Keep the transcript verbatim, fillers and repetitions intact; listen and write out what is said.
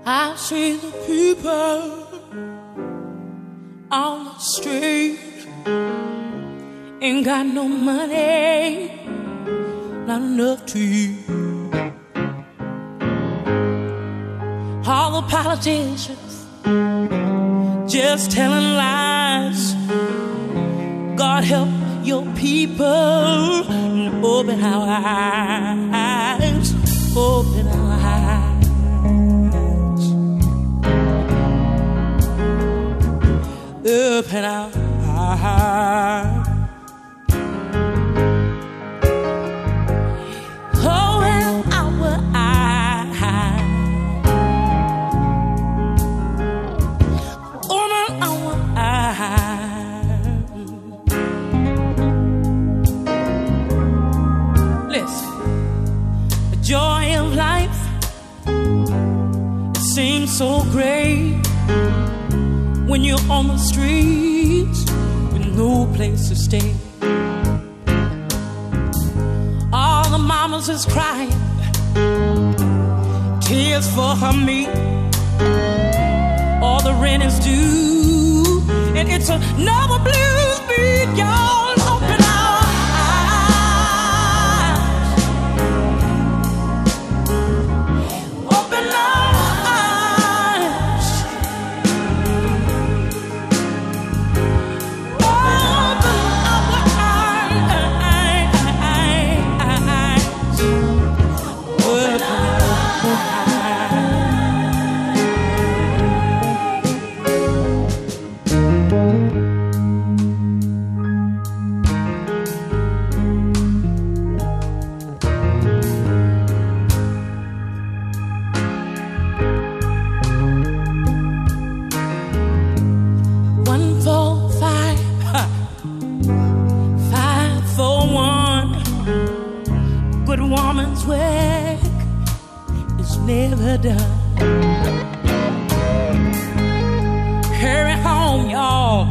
I see the people on the street, ain't got no money, not enough to eat. All the politicians just telling lies. God help your people and open our eyes, open our eyes. Open our eyes. Open our eyes. Open our eyes. Listen, the joy of life, it seems so great when you're on the streets with no place to stay. All the mamas is crying, tears for her meat. All the rent is due, and it's another blues beat, y'all. Open our eyes. Open our eyes. Good woman's work is never done. Hurry home, y'all.